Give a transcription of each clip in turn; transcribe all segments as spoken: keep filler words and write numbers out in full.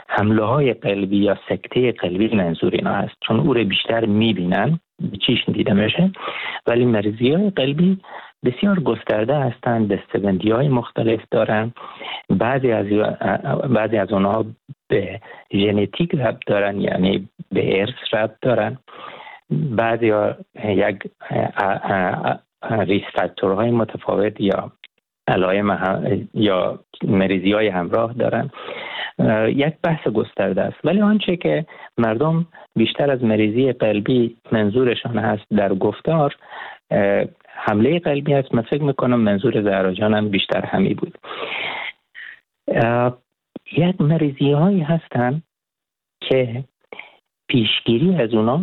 حمله های قلبی یا سکته قلبی منظور اینا هست، چون او رو بیشتر میبینن، به چشم دیده میشه. ولی مریضی های قلبی بسیار گسترده هستند، دستبندی های مختلف دارن. بعضی از بعضی از اونها به ژنتیک ربط دارن، یعنی به ارث ربط دارن. بعضی ها یک ریس فاکتورهای متفاوت یا علائم یا مریضی های همراه دارن. یک بحث گسترده است. ولی آنچه که مردم بیشتر از مریضی قلبی منظورشان هست در گفتار حمله قلبی است، من فکر میکنم منظور زهرا جانم بیشتر همین بود. یک مریضی هایی هستن که پیشگیری از اونا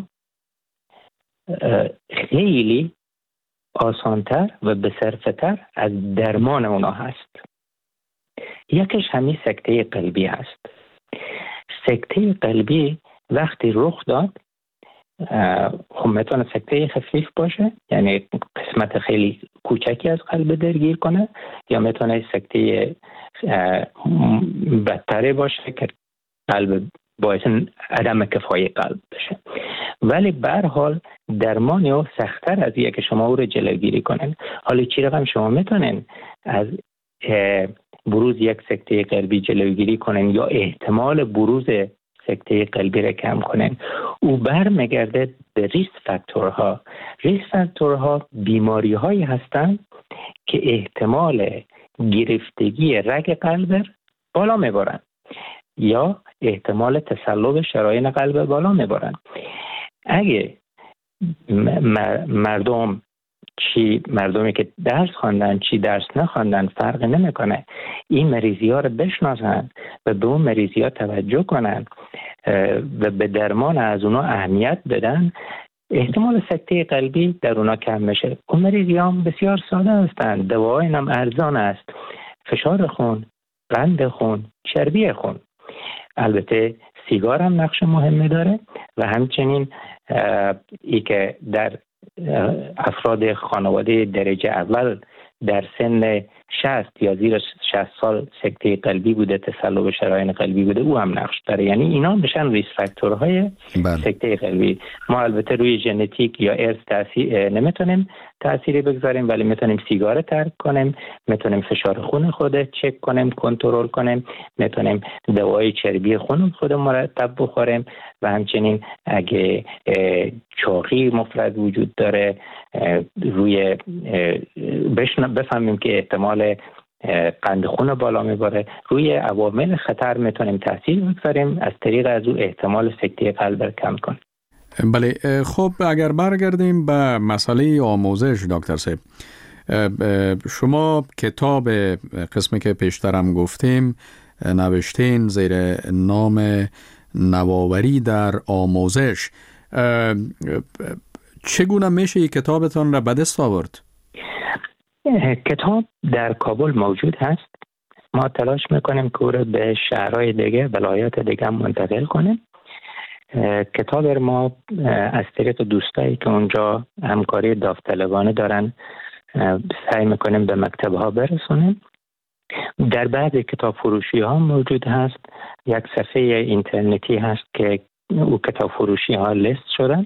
خیلی آسانتر و بصرفتر از درمان اونا هست. یکیش همین سکته قلبی هست. سکته قلبی وقتی رخ داد، خب میتونه سکته خفیف باشه، یعنی قسمت خیلی کوچکی از قلب درگیر کنه، یا میتونه سکته بدتره باشه که قلب باعث عدم کفای قلب بشه. ولی به هر حال درمان او سخت‌تر از اینه که شما او رو جلوگیری کنن. حالا چی رقم شما میتونن از بروز یک سکته قلبی جلوگیری کنن یا احتمال بروز سکته قلبی را کم کنن؟ او برمیگرده به ریسک فاکتورها. ریسک فاکتورها بیماری هایی هستند که احتمال گرفتگی رگ قلب بالا میبرن یا احتمال تصلب شرايين قلب بالا میبرن. اگه مردم چی مردمی که درس خواندن چی درس نخواندن فرق نمیکنه، این مریضی ها رو بشناسن و به اون مریضی ها توجه کنن و به درمان از اونا اهمیت بدن، احتمال سکته قلبی در اونا کم میشه. اون مریضی ها بسیار ساده هستند، دواهای هم ارزان است، فشار خون، قند خون، چربی خون. البته سیگار هم نقش مهمی داره و همچنین ای که در افراد خانواده درجه اول در سن شصت یا زیر شصت سال سکته قلبی بوده، تصلب شرايين قلبی بوده، او هم نقش داره. یعنی اینا بشن ریسک فاکتورهای سکته قلبی. ما البته روی ژنتیک یا ارث تاثیر نمیتونیم تأثیری بگذاریم، ولی میتونیم سیگار ترک کنیم، میتونیم فشار خون خود چک کنیم، کنترل کنیم، میتونیم دوای چربی خون خود مرتب بخوریم و همچنین اگه چاقی مفرط وجود داره روی بفهمیم که احتمال قند خون بالا میبره، روی عوامل خطر میتونیم تاثیر بگذاریم، از طریق از او احتمال سکته قلب را کم کنیم. بله، خب اگر برگردیم به مسئله آموزش دکتر صاحب، شما کتاب قسمی که پیشترم گفتیم نوشتین زیر نام نوآوری در آموزش. چگونه میشه این کتابتان را به دست آورد؟ کتاب در کابل موجود هست. ما تلاش میکنیم که او را به شهرهای دیگه، ولایات دیگه منتقل کنیم. کتاب ما از طریق دوستایی که اونجا همکاری داوطلبانه دارن سعی میکنیم به مکتبها برسونیم. در بعضی کتاب فروشی ها موجود هست. یک صفحه اینترنتی هست که او کتاب فروشی ها لیست شدن.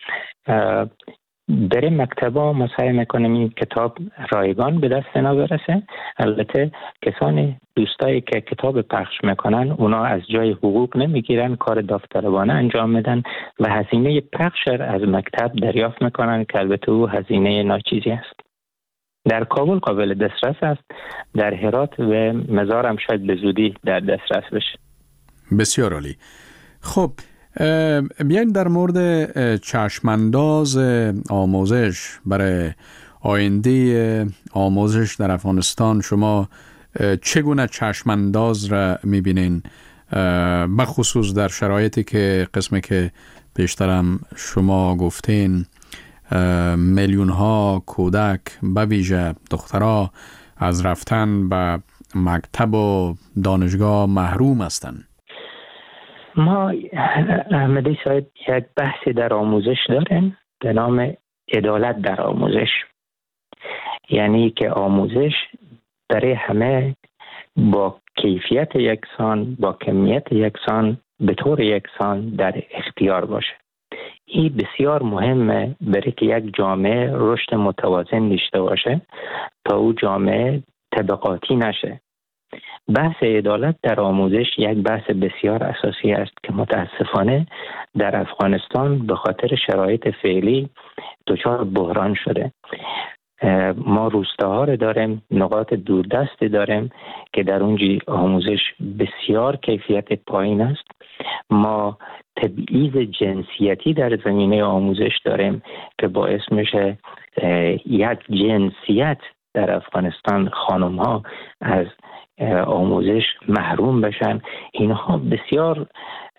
در این مکتبا ما سعی میکنیم این کتاب رایگان به دست اینا برسه. البته کسانی دوستایی که کتاب پخش میکنن اونا از جای حقوق نمیگیرن، کار داوطلبانه انجام میدن و هزینه پخش از مکتب دریافت میکنن که البته او هزینه ناچیزی است. در کابل قابل دسترس است، در هرات و مزار هم شاید به زودی در دسترس بشه. بسیار عالی. خب بیاین در مورد چشمانداز آموزش برای آینده آموزش در افغانستان شما چگونه چشمانداز را میبینین، بخصوص در شرایطی که قسمی که پیشترم شما گفتین میلیون ها کودک به ویژه دخترها از رفتن به مکتب و دانشگاه محروم هستند؟ ما احمدی صاحب یک بحثی در آموزش داریم به نام عدالت در آموزش. یعنی که آموزش برای همه با کیفیت یکسان با کمیت یکسان به طور یکسان در اختیار باشه. این بسیار مهمه برای که یک جامعه رشد متوازن داشته باشه تا او جامعه طبقاتی نشه. بحث عدالت در آموزش یک بحث بسیار اساسی است که متاسفانه در افغانستان به خاطر شرایط فعلی دچار بحران شده. ما روستاها رو داریم، نقاط دوردست داریم که در اونجا آموزش بسیار کیفیت پایین است. ما تبعیض جنسیتی در زمینه آموزش داریم که باعث میشه یک جنسیت در افغانستان خانم ها از آموزش محروم بشن. اینها بسیار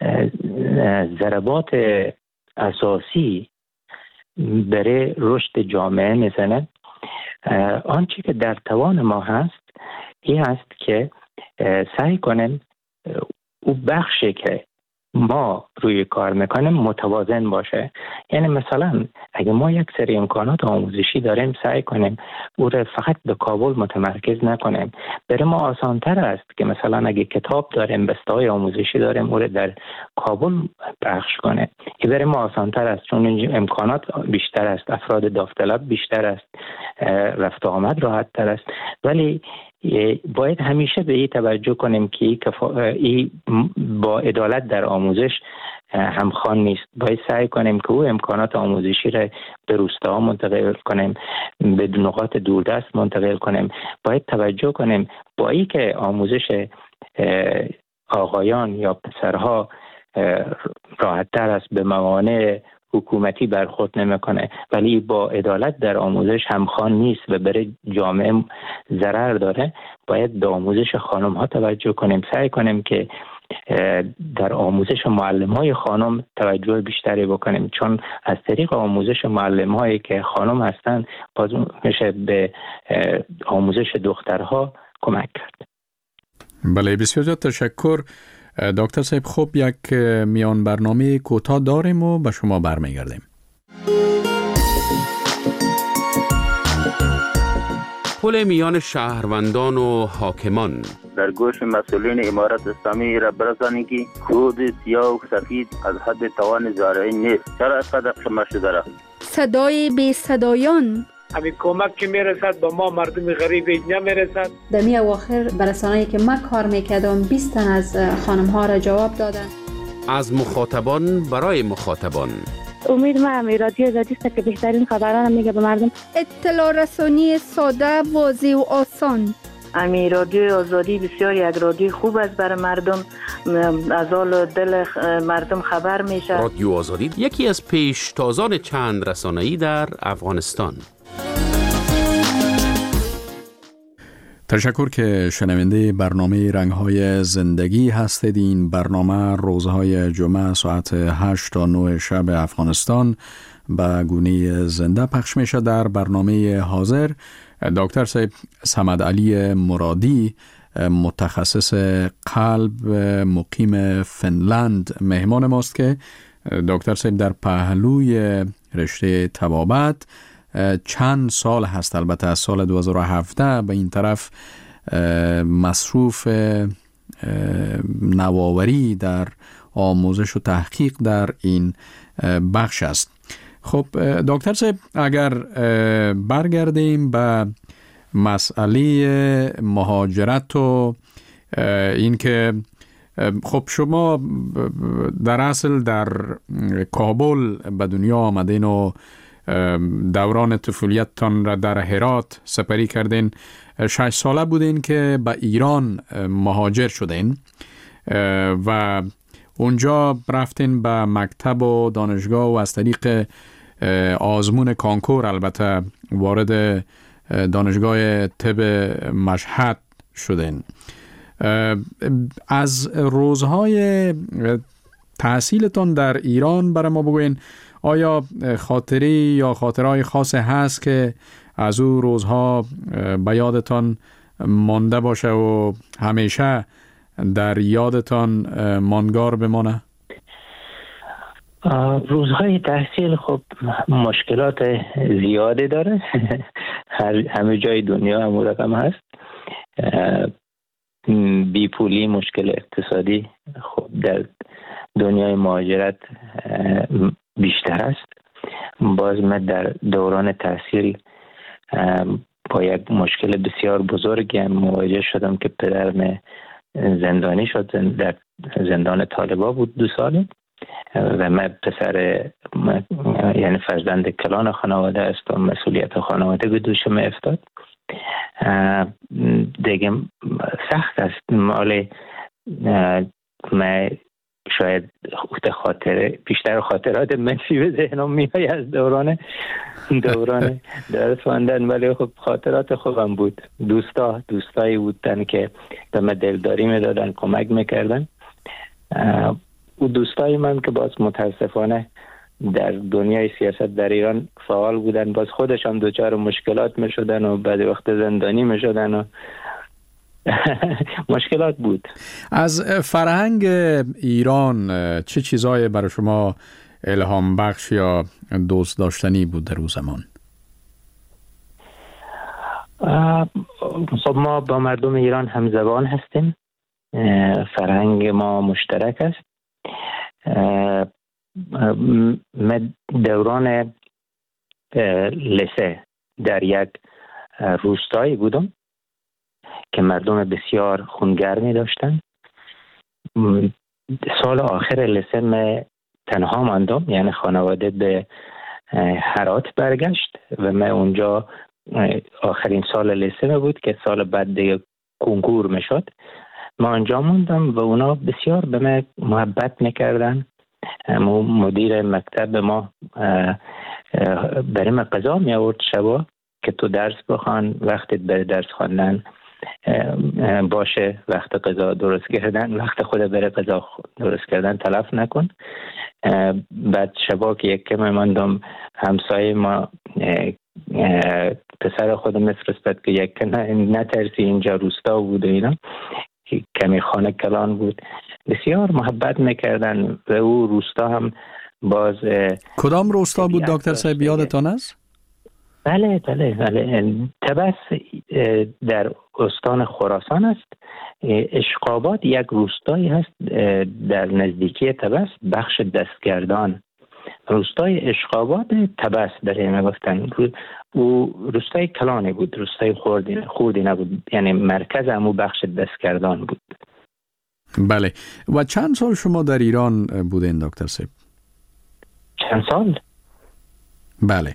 ضربات اساسی برای رشد جامعه میزنه. آنچه که در توان ما هست این هست که سعی کنیم او بخشی که ما روی کار میکنیم متوازن باشه. یعنی مثلا اگه ما یک سری امکانات آموزشی داریم سعی کنیم او رو فقط به کابل متمرکز نکنیم. برای ما آسانتر است که مثلا اگه کتاب داریم، بسته‌های آموزشی داریم، او رو در کابل پخش کنه. این برای ما آسانتر است چون اینجا امکانات بیشتر است، افراد داوطلب بیشتر است، رفت و آمد راحت تر است. ولی باید همیشه به این توجه کنیم که این با عدالت در آموزش همخوان نیست. باید سعی کنیم که او امکانات آموزشی را به روستاها منتقل کنیم، به نقاط دوردست منتقل کنیم. باید توجه کنیم با این که آموزش آقایان یا پسرها راحت تر است، به موانع حکومتی برخورد نمیکنه، ولی با عدالت در آموزش همخوان نیست و برای جامعه ضرر داره. باید به آموزش خانم ها توجه کنیم، سعی کنیم که در آموزش معلم های خانم توجه بیشتری بکنیم، چون از طریق آموزش معلم هایی که خانم هستن باز میشه به آموزش دخترها کمک کرد. بله، بسیار زیاد تشکر دکتر صاحب. خوب یک میان برنامه کوتاه داریم و به شما برمیگردیم. پل میان شهروندان و حاکمان در گوش مسئولین امارت اسلامی را برسانی که خود سیاه و سفید از حد توان زارعی نیست. چرا اینقدر خمه شده را؟ صدای بی صدایان، همین کمک که میرسد با ما مردم غریب نمیرسد. در می اواخر برسانه‌ای که من کار میکردم بیست تن از خانم ها را جواب دادن. از مخاطبان برای مخاطبان. امید ما هم رادیو آزادی است که بهترین خبران میگه به مردم. اطلاع رسانی ساده، واضح و آسان. امی رادیو آزادی بسیار یک رادیو خوب است برای مردم، از حال دل مردم خبر میشه. رادیو آزادی یکی از پیشتازان چند رسانه‌ای در افغانستان. تشکر که شنونده برنامه رنگ‌های زندگی هستید. این برنامه روزهای جمعه ساعت هشت تا نه شب افغانستان به گونه زنده پخش میشه. در برنامه حاضر دکتر صاحب صمد علی مرادی، متخصص قلب مقیم فنلند، مهمان ماست که دکتر صاحب در پهلوی رشته طبابت چند سال هست، البته از سال دو هزار و هفده به این طرف مصروف نوآوری در آموزش و تحقیق در این بخش است. خب دکتر صاحب، اگر برگردیم به مسئله مهاجرت و این که خب شما در اصل در کابل به دنیا آمدین و دوران طفولیتتان را در هرات سپری کردین. شش ساله بودین که به ایران مهاجر شدین و اونجا رفتین به مکتب و دانشگاه و از طریق آزمون کانکور البته وارد دانشگاه طب مشهد شدین. از روزهای تحصیلتان در ایران برای ما بگوین، آیا خاطری یا خاطرهای خاصی هست که از او روزها به یادتان مانده باشه و همیشه در یادتان ماندگار بمانه؟ روزهای تحصیل خب مشکلات زیاده داره. همه جای دنیا هم رقم هست. بیپولی، مشکل اقتصادی خب در دنیای مهاجرت بیشتر است. باز من در دوران تحصیل با یک مشکل بسیار بزرگی مواجه شدم که پدرم زندانی شد، در زندان طالبا بود دو سال و من پسر من یعنی فرزند کلان خانواده است و مسئولیت خانواده به دوشم افتاد. دیگه سخت است. مال من شاید خاطر بیشتر خاطرات منفی به ذهنم میاد از دوران دوران درس خواندن، ولی خب خاطرات خوبم بود. دوستا دوستایی بودن که به من دلداری میدادن، کمک میکردن. او دوستای من که باز متاسفانه در دنیای سیاست در ایران فعال بودن، باز خودشان دوچار مشکلات میشدن و بعد وقت زندانی میشدن و مشکلات بود. از فرهنگ ایران چه چیزایی برای شما الهام بخش یا دوست داشتنی بود در اون زمان؟ خب ما با مردم ایران همزبان هستیم، فرهنگ ما مشترک است. من دوران لسه در یک روستایی بودم که مردم بسیار خونگرمی داشتن. سال آخر لسه من تنها ماندم، یعنی خانواده به هرات برگشت و من اونجا آخرین سال لسه بود که سال بعد دیگه کنکور میشد. ما اونجا موندم و اونا بسیار به من محبت میکردن. مدیر مکتب ما برای من قضا می آورد شبا که تو درس بخوان، وقتت برای درس خواندن باشه، وقت قضا درست کردن، وقت خود برای قضا درست کردن تلف نکن. بعد شبا که یک کم ماندم، همسایه ما پسر خود میفرستاد که یک کم نترسی، اینجا روستا بود و اینا، کمی خانه کلان بود. بسیار محبت میکردن و او روستا هم باز. کدام روستا بود دکتر صاحب، یادتان است؟ بله بله بله طبس در استان خراسان است. اشقابات یک روستایی هست در نزدیکی طبس، بخش دستگردان. روستای اشقابات طبس برای ما گفتن. او روستای کلانی بود، روستای خوردی خوردی نبود، یعنی مرکز همو بخش دستگردان بود. بله. و چند سال شما در ایران بودین دکتر صاحب؟ چند سال؟ بله.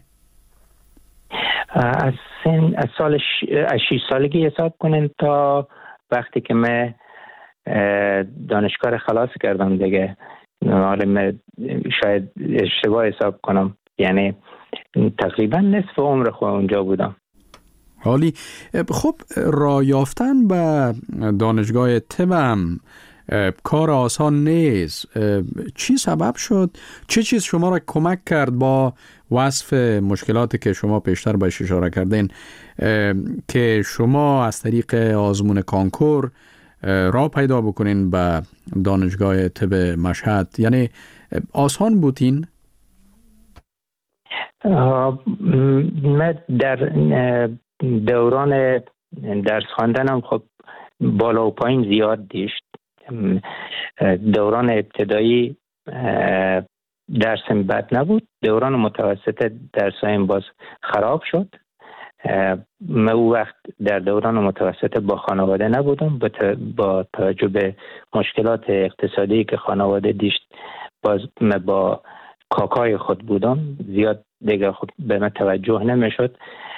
از سن از سال ش... از شش سالگی حساب کنین تا وقتی که من دانشگاه خلاص کردم دیگه. حالا من شاید اشتباه حساب کنم، یعنی تقریبا نصف عمر خود اونجا بودم. حالی خب راه یافتن به دانشگاه طب هم کار آسان نیست. چی سبب شد؟ چه چیز شما را کمک کرد با وصف مشکلاتی که شما پیشتر بهش اشاره کردین که شما از طریق آزمون کانکور راه پیدا بکنین به دانشگاه طب مشهد؟ یعنی آسان بودین؟ من در دوران درس خواندنم خب بالا و پایین زیاد داشت. دوران ابتدایی درسم بد نبود، دوران متوسط درسایم باز خراب شد. من او وقت در دوران متوسط با خانواده نبودم، با توجه به مشکلات اقتصادی که خانواده داشت باز من با کاکای خود بودم، زیاد دیگه خود به من توجه نمیشد.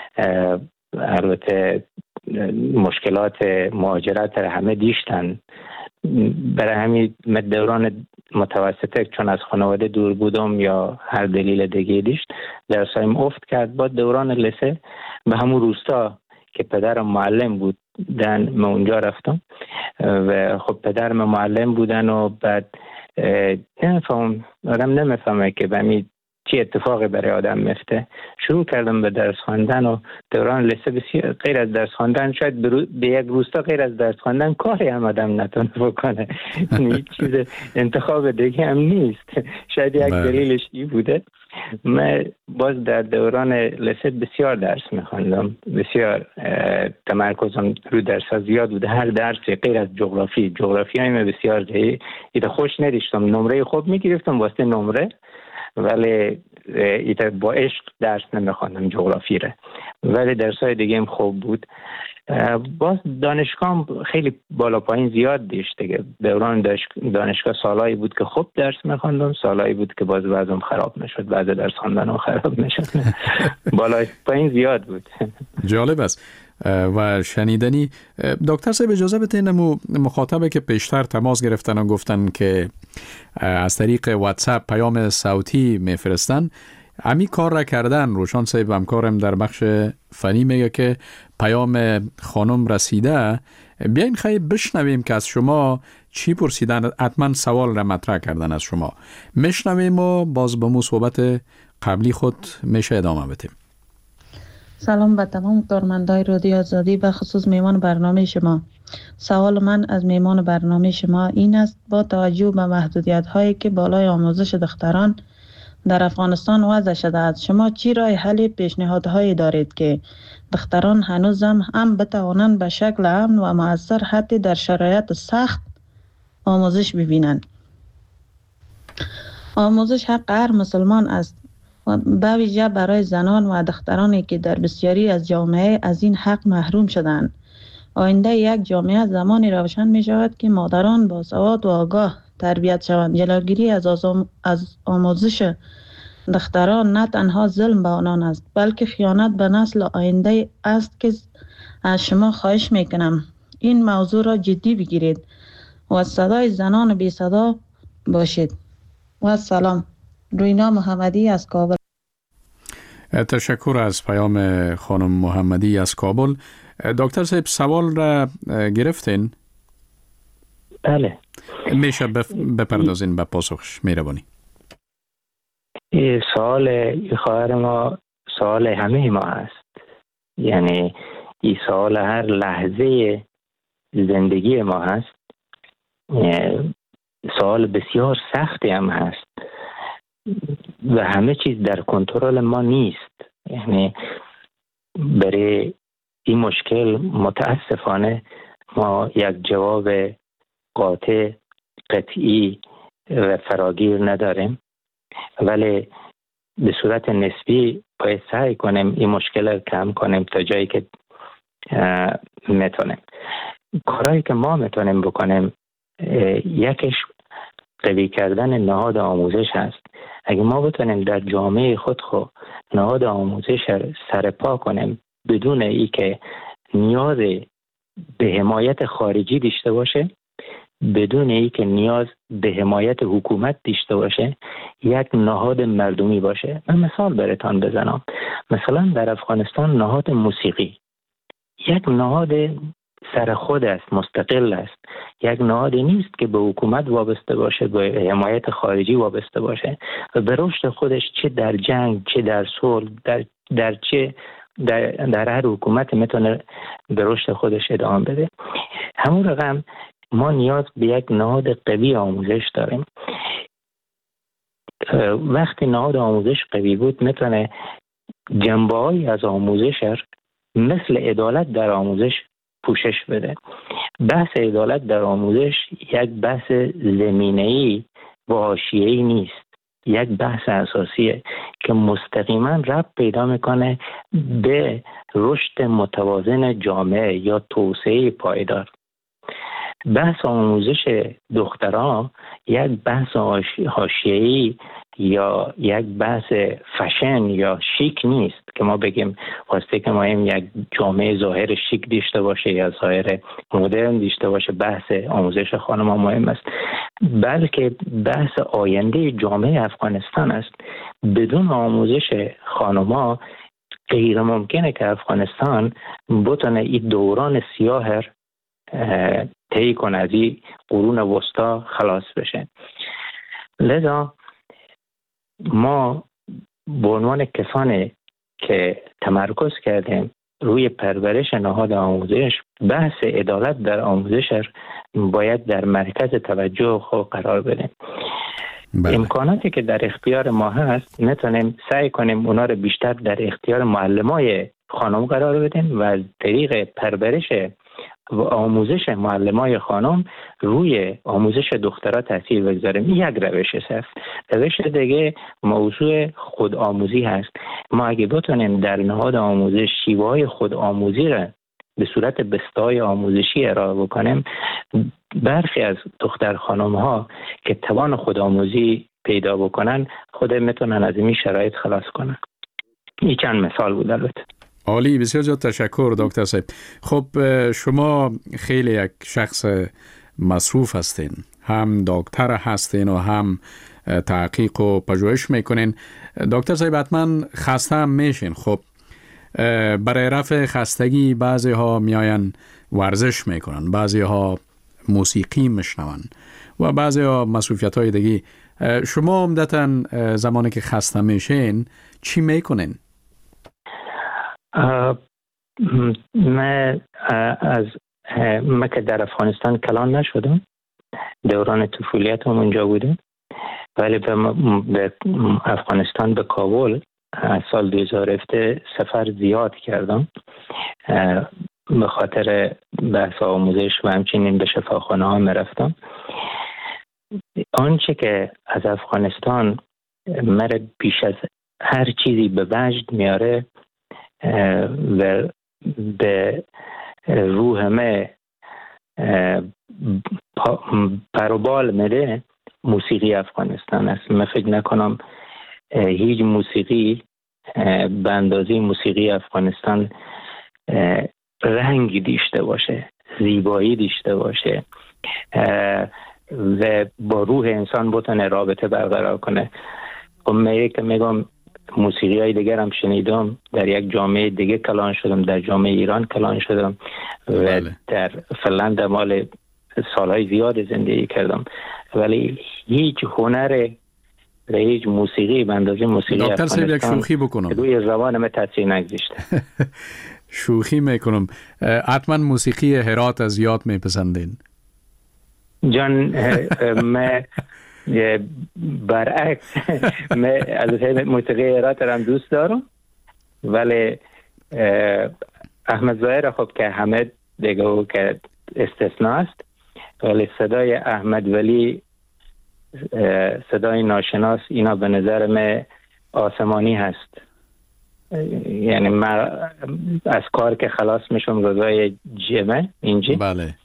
البته مشکلات مهاجرت همه دیشتن، برای همین من دوران متوسطه چون از خانواده دور بودم یا هر دلیل دیگه دیشت درسایم افت کرد. با دوران لسه به همون روستا که پدرم معلم بود دن من اونجا رفتم و خب پدرم معلم بودن و بعد نمیفهم آدم نمیفهمه که به همین چی اتفاقی برای آدم میفته. شروع کردم به درس خواندن و دوران لسه بسیار غیر از درس خواندن، شاید به یک روستا غیر از درس خواندن کاری هم آدم نتونه بکنه. هیچ چیز انتخاب دیگه هم نیست. شاید یک دلیلش این بوده. من باز در دوران لیسه بسیار درس میخوندم، بسیار تمرکزم رو درس زیاد بود. هر درسی غیر از جغرافی جغرافی هم بسیار دی ایتا خوش نداشتم، نمره خوب میگرفتم واسه نمره، ولی ایتا با عشق درس نمیخوندم جغرافی را، ولی درسای دیگه هم خوب بود. باز دانشگاه خیلی بالا پایین زیاد داشت دیگه. دوران دانشگاه سالایی بود که خوب درس میخوندم، سالایی بود که باز وضعم خراب میشد، بعد درس خواندنم خراب میشد. بالا پایین زیاد بود. جالب است و شنیدنی. دکتر صاحب اجازه بدین مخاطبه که پیشتر تماس گرفتن و گفتن که از طریق واتساپ پیام صوتی میفرستن، امی کار را کردن. روشان صاحب همکارم در بخش فنی میگه که پیام خانم رسیده، بیاین خیلی بشنویم که از شما چی پرسیدن. حتما سوال را مطرح کردن از شما، میشنویم و باز به مو صحبت قبلی خود میشه ادامه بدیم. سلام به تمام کارمندای رادیو آزادی، به خصوص میمان برنامه شما. سوال من از میمان برنامه شما این است: با توجه به محدودیت هایی که بالای آموزش دختران در افغانستان وضع شده است، شما چی راه حل پیشنهادهایی دارید که دختران هنوزم هم بتوانند به شکل امن و مؤثر حتی در شرایط سخت آموزش ببینند؟ آموزش حق هر مسلمان است و به ویژه برای زنان و دخترانی که در بسیاری از جامعه از این حق محروم شدند. آینده یک جامعه زمانی روشن می شود که مادران با سواد و آگاه تربیت شوند. جلوگیری از, از آموزش دختران نه تنها ظلم به آنان است، بلکه خیانت به نسل آینده است که از شما خواهش میکنم این موضوع را جدی بگیرید و صدای زنان بی صدا باشید. و سلام. روینا محمدی از کابل. تشکر از پیام خانم محمدی از کابل. دکتر صاحب سوال را گرفتین؟ بله. میشه بپردازین به پاسخش، مهربانی. این سوال این خواهر ما سوال همه ما هست، یعنی این سوال هر لحظه زندگی ما هست. سوال بسیار سختی هم هست و همه چیز در کنترل ما نیست. یعنی برای این مشکل متاسفانه ما یک جواب قاطع قطعی و فراگیر نداریم، ولی به صورت نسبی باید سعی کنیم این مشکل رو کم کنیم تا جایی که میتونیم. کارهایی که ما میتونیم بکنیم، یکیش قوی کردن نهاد آموزش هست. اگه ما بتونیم در جامعه خود خو نهاد آموزش رو سرپا کنیم بدون ای که نیاز به حمایت خارجی داشته باشه، بدون ای که نیاز به حمایت حکومت داشته باشه، یک نهاد مردمی باشه. من مثال براتون بزنم. مثلا در افغانستان نهاد موسیقی یک نهاد سر خود است، مستقل است. یک نهادی نیست که به حکومت وابسته باشه، به حمایت خارجی وابسته باشه و به رشد خودش چه در جنگ، چه در صلح، در در چه در, در هر حکومت میتونه به رشد خودش ادامه بده. همون رقم ما نیاز به یک نهاد قوی آموزش داریم. وقتی نهاد آموزش قوی بود میتونه جنبه‌ای از آموزش مثل عدالت در آموزش پوشش بده. بحث عدالت در آموزش یک بحث زمینه‌ای و حاشیه‌ای نیست، یک بحث اساسیه که مستقیما ربط پیدا میکنه به رشد متوازن جامعه یا توسعه پایدار. بحث آموزش دختران یک بحث حاشیه‌ای یا یک بحث فشن یا شیک نیست که ما بگیم واسه که ما این یک جامعه ظاهر شیک داشته باشه یا ظاهر مدرن داشته باشه بحث آموزش خانم‌ها مهم است، بلکه بحث آینده جامعه افغانستان است. بدون آموزش خانم‌ها غیر ممکنه که افغانستان بتونه این دوران سیاه طی کنه، از این قرون وسطا خلاص بشه. لذا ما به عنوان کسانی که تمرکز کردیم روی پرورش نهاد آموزش، بحث عدالت در آموزش باید در مرکز توجه خود قرار بدیم. بله. امکاناتی که در اختیار ما هست میتونیم سعی کنیم اونا رو بیشتر در اختیار معلمای خانم قرار بدیم و از طریق پرورش و آموزش معلمای خانم روی آموزش دخترها تاثیر بگذاریم. این یک روش است. روش دیگه موضوع خودآموزی هست. ما اگه بتونیم در نهاد آموزش شیوه‌های خودآموزی را به صورت بستای آموزشی ارائه بکنیم، برخی از دختر خانم ها که توان خودآموزی پیدا بکنن خود میتونن از این شرایط خلاص کنن. این چند مثال بود البته. عالی، بسیار زیاد تشکر دکتر صاحب. خب شما خیلی یک شخص مصروف هستین، هم دکتر هستین و هم تحقیق و پژوهش میکنین. دکتر صاحب حتما خسته هم میشین. خب برای رفع خستگی بعضی ها میاین ورزش میکنن، بعضی ها موسیقی میشنون و بعضی ها مصروفیت های دیگه. شما عمدتاً زمانی که خسته میشین چی میکنین؟ من از من که در افغانستان کلان نشدم، دوران طفولیتم اونجا بودم، ولی به افغانستان به کابل از سال دو هزار و هفده سفر زیاد کردم به خاطر بحث آموزش و همچنین به شفاخانه ها میرفتم. آنچه که از افغانستان مرا بیش از هر چیزی به وجد میاره و به روح من پروبال میده موسیقی افغانستان است. من فکر نکنم هیچ موسیقی به اندازه موسیقی افغانستان رنگی داشته باشه، زیبایی داشته باشه و با روح انسان بتونه رابطه برقرار کنه. خب من که میگم موسیقی های دیگر هم شنیدم، در یک جامعه دیگه کلان شدم، در جامعه ایران کلان شدم و بله. در فنلند مال سالهای زیاد زندگی کردم، ولی هیچ هنر و هیچ موسیقی به اندازه موسیقی دکتر صاحب یک شوخی بکنم روی زبان من تاثیر نگذاشته. شوخی میکنم. حتما موسیقی هرات از یاد میپسندین؟ جان من برعکس من از موسیقی هرات هم دوست دارم، ولی احمد ظاهر خب که همه دیگه او که استثناء است، ولی صدای احمد ولی صدای ناشناس اینا به نظر من آسمانی هست. یعنی من از کار که خلاص میشم روزای جمعه اینجا بله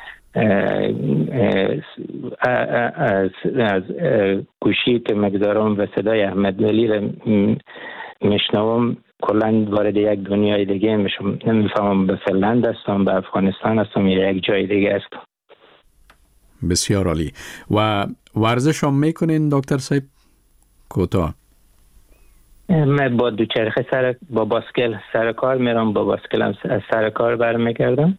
از گوشی که مگذارم و صدای احمد ولی رو میشنوم کلن وارد یک دنیای دیگه میشم. نمیفهمم به فنلند هستم، به افغانستان هستم یا یک جای دیگه هستم. بسیار عالی. و ورزش هم میکنین دکتر صاحب؟ کوتاه. من با دوچرخه سر با باسکل سر کار میرم، با باسکلم سر کار برمیگردم.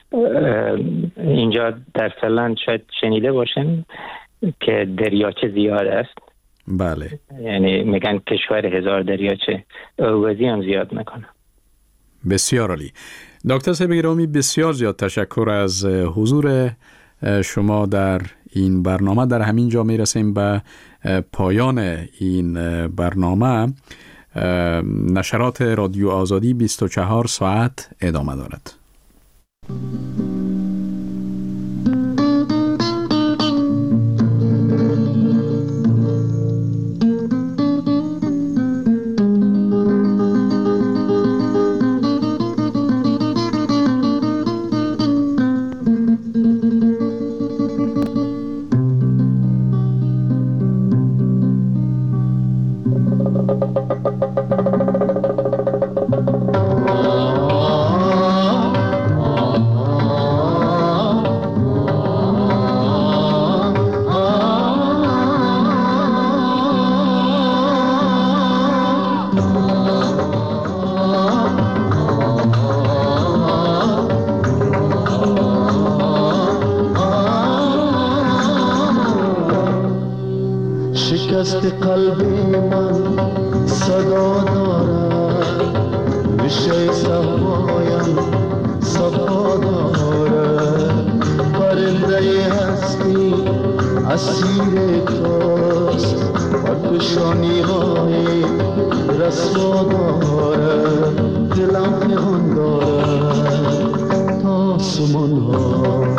اینجا در فنلند شاید شنیده باشین که دریاچه زیاد است. بله. یعنی میگن کشور هزار دریاچه، آوازی هم زیاد میکنه. بسیار عالی. دکتر صاحب گرامی بسیار زیاد تشکر از حضور شما در این برنامه. در همین جا میرسیم به پایان این برنامه. نشرات رادیو آزادی بیست و چهار ساعت ادامه دارد. شکست قلبی من صدا دارد، بشه صفایم صفا دارد، پرنده هستی اسیر تو هاست پرفشانی های رسوا دارد دلم پیغان دارد تا سمان ها